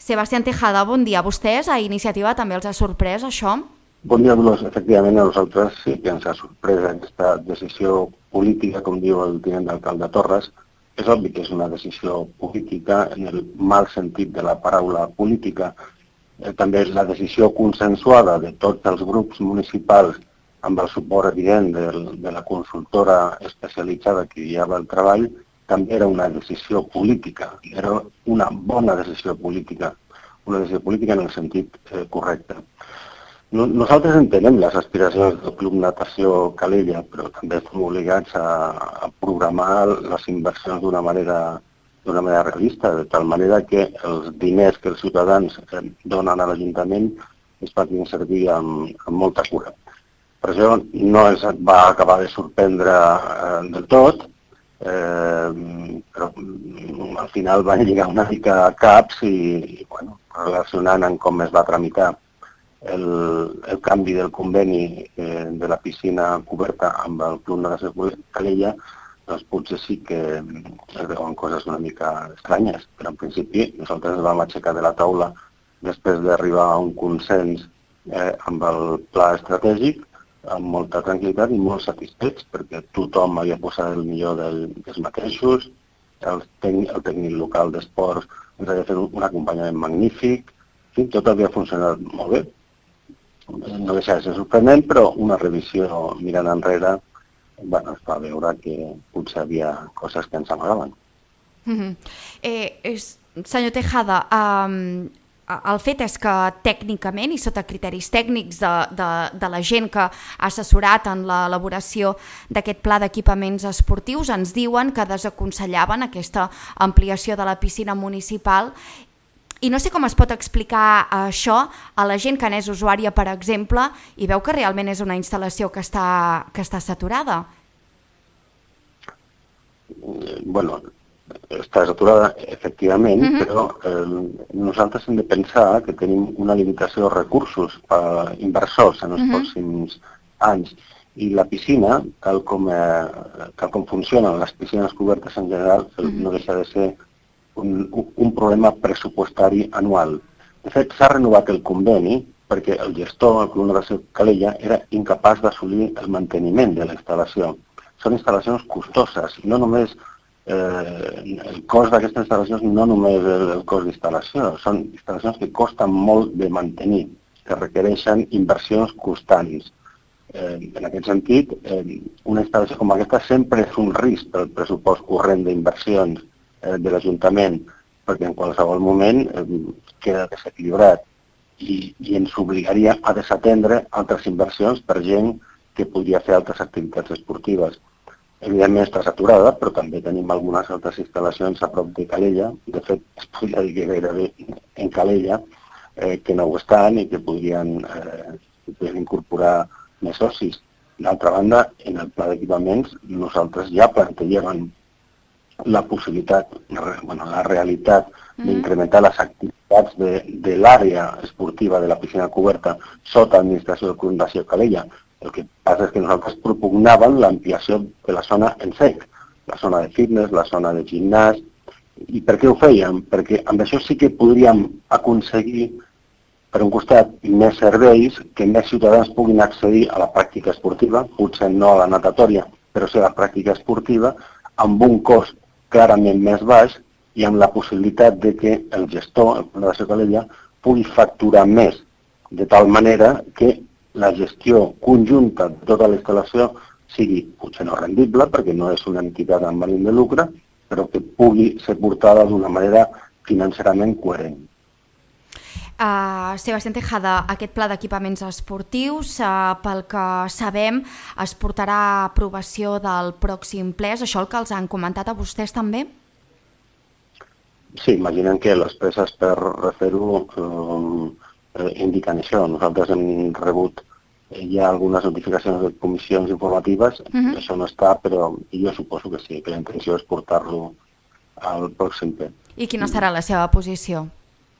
Sebastián Tejada, bon dia. Vostès, a Iniciativa, també els ha sorprès això? Bon dia, Dolors. Efectivament, a nosaltres sí que ens ha sorprès aquesta decisió política, com diu el tinent d'alcalde Torres. És obvi que és una decisió política en el mal sentit de la paraula política. També la decisió consensuada de tots els grups municipals amb el suport evident de la consultora especialitzada que guiava el treball, també era una decisió política. Era una bona decisió política en el sentit correcte. Nosaltres entenem les aspiracions del Club Natació Calella, però també estem obligats a programar les inversions d'una manera realista, de tal manera que els diners que els ciutadans donen a l'Ajuntament es facin servir amb molta cura. Per això no ens va acabar de sorprendre del tot, però al final van lligar una mica a caps i relacionant amb com es va tramitar el canvi del conveni de la piscina coberta amb el Club Natació Calella, doncs potser sí que es veuen coses una mica estranyes, però en principi nosaltres ens vam aixecar de la taula després d'arribar a un consens amb el pla estratègic, amb molta tranquil·litat i molt satisfets, perquè tothom havia posat el millor dels mateixos, el tècnic local d'esports ens havia fet un acompanyament magnífic, tot havia funcionat molt bé. No deixa de ser sorprenent, però una revisió mirant enrere es va veure que potser havia coses que ens amagaven. Senyor Tejada, el fet és que tècnicament i sota criteris tècnics de la gent que ha assessorat en l'elaboració d'aquest pla d'equipaments esportius ens diuen que desaconsellaven aquesta ampliació de la piscina municipal. I no sé com es pot explicar això a la gent que n'és usuària, per exemple, i veu que realment és una instal·lació que està saturada. Bueno, està saturada, efectivament, però nosaltres hem de pensar que tenim una limitació de recursos inversors en els pròxims anys. I la piscina, tal com funcionen les piscines cobertes en general, no deixa de ser un problema pressupostari anual. De fet, s'ha renovat el conveni perquè el gestor, el Club Natació Calella, era incapaç d'assolir el manteniment de la instal·lació. Són instal·lacions costoses, no només el cost d'aquestes instal·lacions, no només el cost d'instal·lació, són instal·lacions que costen molt de mantenir, que requereixen inversions constants. En aquest sentit, una instal·lació com aquesta sempre és un risc pel pressupost corrent d'inversions de l'Ajuntament, perquè en qualsevol moment queda desequilibrat i ens obligaria a desatendre altres inversions per gent que podria fer altres activitats esportives. Evidentment està saturada, però també tenim algunes altres instal·lacions a prop de Calella, de fet es podria dir que gairebé en Calella, que no ho estan i que podrien incorporar més socis. D'altra banda, en el pla d'equipaments nosaltres ja plantegem la possibilitat, la realitat d'incrementar les activitats de l'àrea esportiva de la piscina coberta sota administració del Club Natació Calella. El que passa és que nosaltres propugnàvem l'ampliació de la zona en sec, la zona de fitness, la zona de gimnàs. I per què ho fèiem? Perquè amb això sí que podríem aconseguir, per un costat, més serveis, que més ciutadans puguin accedir a la pràctica esportiva, potser no a la natatòria, però sí a la pràctica esportiva, amb un cost clarament més baix i amb la possibilitat de que el gestor, el Club Natació Calella, pugui facturar més, de tal manera que la gestió conjunta de tota la instal·lació sigui potser no rendible, perquè no és una entitat amb ànim de lucre, però que pugui ser portada d'una manera financerament coherent. Sebastián Tejada, aquest pla d'equipaments esportius, pel que sabem, es portarà a aprovació del pròxim ple. És això el que els han comentat a vostès també? Sí, imaginen que les presses per refer-ho indiquen això. Nosaltres hem rebut ja algunes notificacions de comissions informatives, això no està, però jo suposo que sí, que la intenció és portar-lo al pròxim ple. I quina serà la seva posició?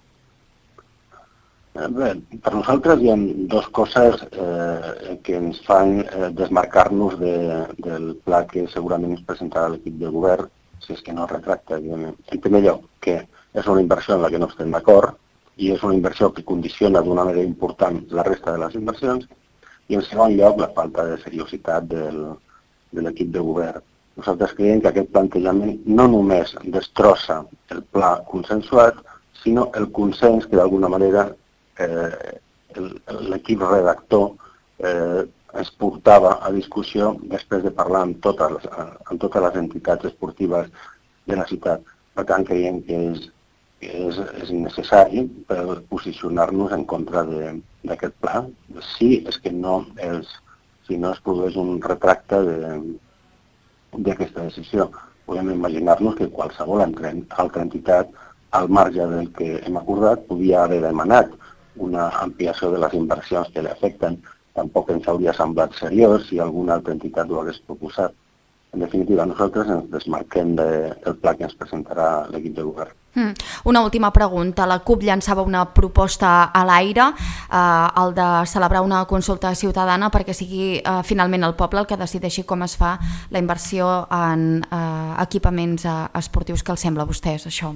Bé, per nosaltres hi ha dues coses que ens fan desmarcar-nos del pla que segurament ens presentarà l'equip de govern, si és que no es retracta, evidentment. En primer lloc, que és una inversió en la que no estem d'acord, i és una inversió que condiciona d'una manera important la resta de les inversions, i en segon lloc la falta de seriositat de l'equip de govern. Nosaltres creiem que aquest plantejament no només destrossa el pla consensuat, sinó el consens que d'alguna manera l'equip redactor es portava a discussió després de parlar amb totes les entitats esportives de la ciutat. Per tant, creiem que és necessari per posicionar-nos en contra d'aquest pla, si és que no es produeix un retracte d'aquesta decisió. Podem imaginar-nos que qualsevol altra entitat, al marge del que hem acordat, podia haver demanat una ampliació de les inversions que l'afecten. Tampoc ens hauria semblat seriós si alguna altra entitat ho hagués proposat. En definitiva, nosaltres ens desmarquem del pla que ens presentarà l'equip de govern. Una última pregunta. La CUP llançava una proposta a l'aire, el de celebrar una consulta ciutadana perquè sigui finalment el poble el que decideixi com es fa la inversió en equipaments esportius. Què els sembla a vostès, això?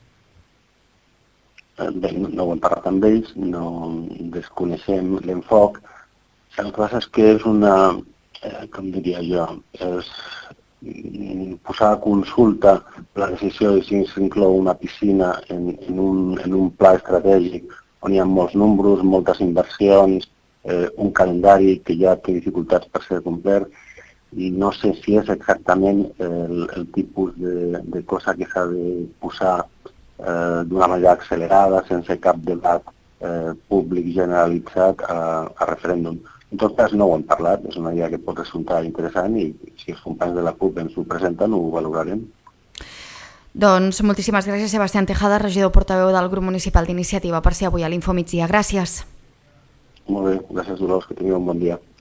Bé, no ho hem parlat amb ells, no desconeixem l'enfoc. El que passa és que és una, com diria jo, és posar a consulta la decisió de si s'inclou una piscina en un pla estratègic on hi ha molts números, moltes inversions, un calendari que ja té dificultats per ser complert, i no sé si és exactament el tipus de cosa que s'ha de posar d'una manera accelerada, sense cap debat públic generalitzat a referèndum. En tot cas, no ho hem parlat, és una idea que pot resultar interessant i si els companys de la CUP ens ho presenten, ho valorarem. Doncs moltíssimes gràcies, Sebastián Tejada, regidor portaveu del grup municipal d'Iniciativa, per ser avui a l'Info Migdia. Gràcies. Molt bé, gràcies, Dolors, que tingueu un bon dia.